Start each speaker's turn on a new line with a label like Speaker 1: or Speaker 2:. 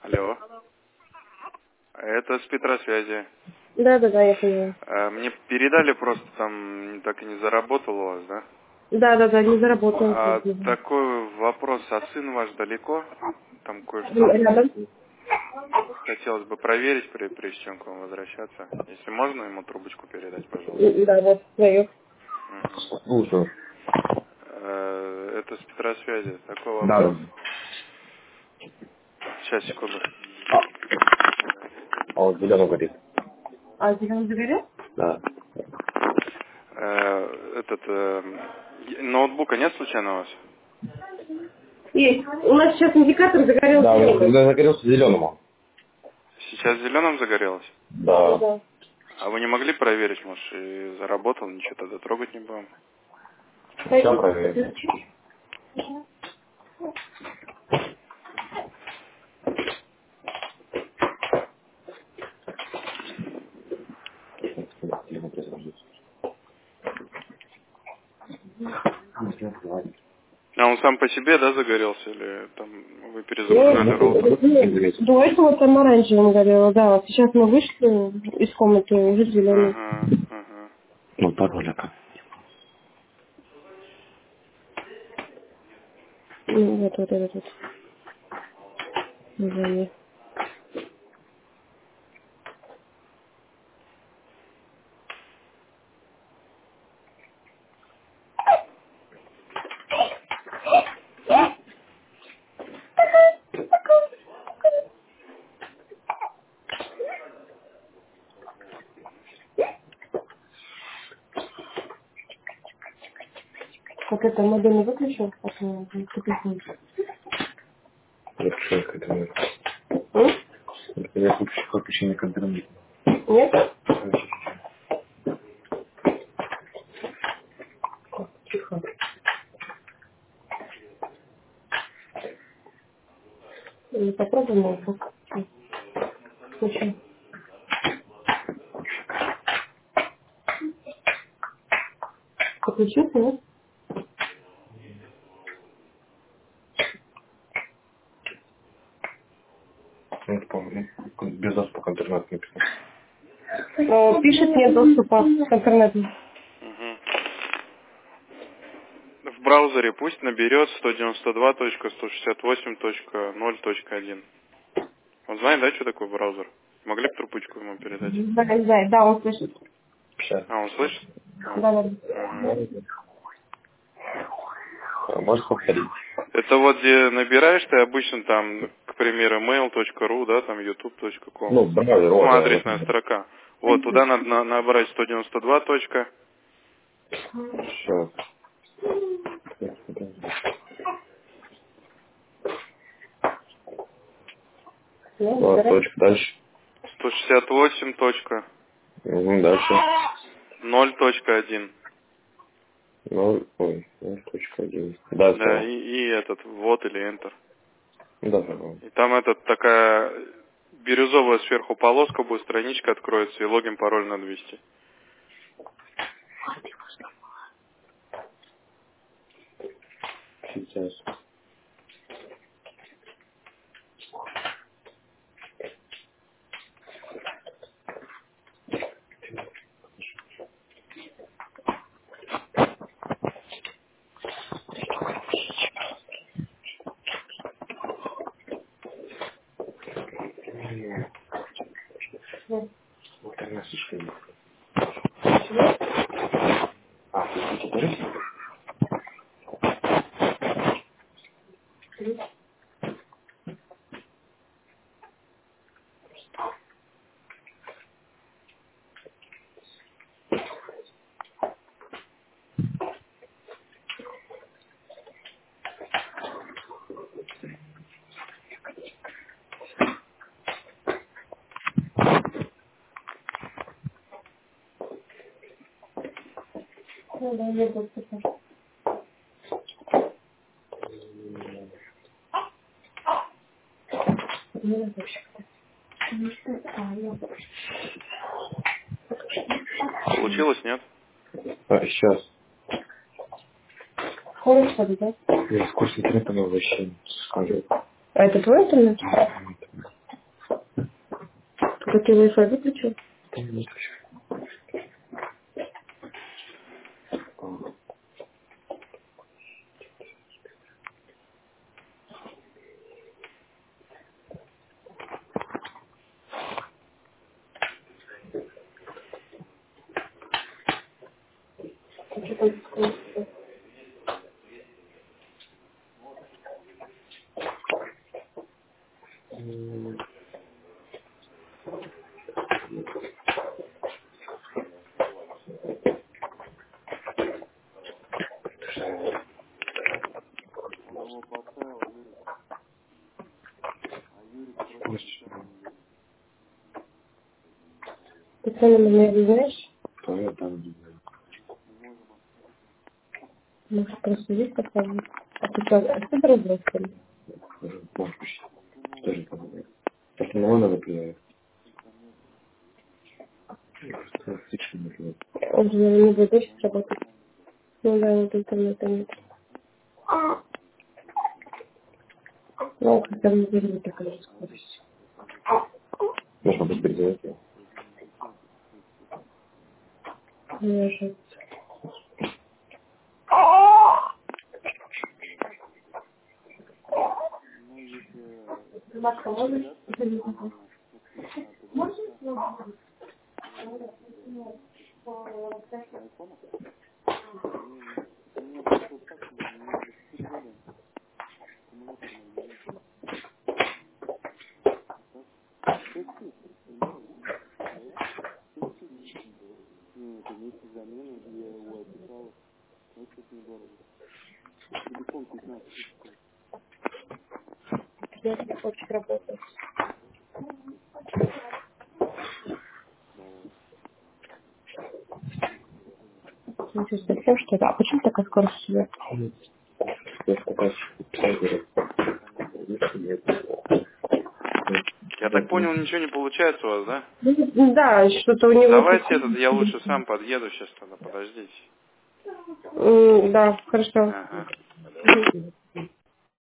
Speaker 1: Алло. Это с Петросвязи.
Speaker 2: Да, я поняла.
Speaker 1: Мне передали просто там так и не заработал у вас, да?
Speaker 2: Да, не заработал.
Speaker 1: Такой вопрос, а сын ваш далеко? Там кое-что
Speaker 2: Рядом?
Speaker 1: хотелось бы проверить, прежде чем к вам возвращаться. Если можно, ему трубочку передать, пожалуйста.
Speaker 2: Да, вот, свою.
Speaker 1: Мгм.
Speaker 3: Слушаю.
Speaker 1: Это с Петросвязи. Такой вопрос.
Speaker 3: Да.
Speaker 1: Сейчас, секунду.
Speaker 3: А вот зеленый горит.
Speaker 2: А зеленый загорел?
Speaker 3: Да.
Speaker 1: Ноутбука нет случайно у вас?
Speaker 2: Есть. У нас сейчас индикатор загорелся.
Speaker 3: Да, он загорелся зеленому.
Speaker 1: Сейчас зеленым загорелось?
Speaker 3: Да.
Speaker 1: А вы не могли проверить, может, и заработал, ничего тогда трогать не будем?
Speaker 3: Сейчас проверим.
Speaker 1: А он сам по себе, да, загорелся? Или там вы перезагружали роутер?
Speaker 2: До этого там оранжевым горело, да. Вот сейчас мы вышли из комнаты, уже зеленый.
Speaker 1: Ага.
Speaker 3: Ну, пароль,
Speaker 2: Вот этот вот. Название. Как это, модель не выключил?
Speaker 3: Я хочу подключение к интернету.
Speaker 2: Нет? Тихо. Попробуй ноутбук. Включи. Подключился, нет?
Speaker 3: Ну, это, по-моему, без доступа к интернету написано.
Speaker 2: Пишет нет доступа к интернету.
Speaker 1: Мгм. В браузере пусть наберет 192.168.0.1. Он знает, да, что такое браузер? Могли бы трубочку ему передать?
Speaker 2: Да, он слышит.
Speaker 3: Сейчас.
Speaker 1: А, он слышит?
Speaker 2: Да.
Speaker 1: Мгм.
Speaker 3: Можешь повторить?
Speaker 1: Это вот где набираешь ты обычно там, к примеру, mail.ru, да, там youtube.com.
Speaker 3: Ну, браузер, вот.
Speaker 1: Адресная строка. Вот, туда надо набрать 192.
Speaker 3: Сейчас. Вот, точка, дальше.
Speaker 1: 168.0.1.
Speaker 3: Дальше.
Speaker 1: 0.1.
Speaker 3: 0.1. Да,
Speaker 1: Да,
Speaker 3: все.
Speaker 1: и этот, вот или Enter.
Speaker 3: Да.
Speaker 1: И там такая бирюзовая сверху полоска будет, страничка откроется, и логин, пароль надо ввести.
Speaker 3: Сейчас. Вот она слишком. А, ты теперь?
Speaker 2: Да, нет доступа.
Speaker 1: Получилось, нет?
Speaker 3: А, сейчас.
Speaker 2: Скоро, что ли, да?
Speaker 3: Я с курса интернета, но вообще скажу.
Speaker 2: А это твой интернет? ты Wi-Fi выключил?
Speaker 1: Он его поставил, Юрик. А Юрик просто ничего не видит.
Speaker 2: Ты цены номер знаешь? Может, просто здесь поставить? А ты что, отсюда разбросали?
Speaker 3: Тоже там. Это на надо влияет. Просто фичка не влияет.
Speaker 2: Он же не будет дальше работать. Ну да, вот интернета нет. Ну, хотя бы не будет такая скорость.
Speaker 3: Можно быстрее сделать его.
Speaker 2: Неожиданно.
Speaker 1: Ну, если
Speaker 2: Машка, можешь?
Speaker 1: на айфонах, у меня просто вот так, у меня до 4 года аккумулятор мой не есть. Так? 6 тысяч, понимаешь? 6 тысяч. Ну, это вместе с заменой, я его описал. Это недорого. Телефон 15 тысяч стоит.
Speaker 2: Если ты хочешь работать.
Speaker 1: Давай.
Speaker 2: Ну, что, совсем что-то? А почему такая скорость идет?
Speaker 1: Я так понял, ничего не получается у вас, да?
Speaker 2: Да, что-то у него...
Speaker 1: Давайте этот, я лучше сам подъеду сейчас тогда, подождите.
Speaker 2: Да, хорошо.
Speaker 1: Ага.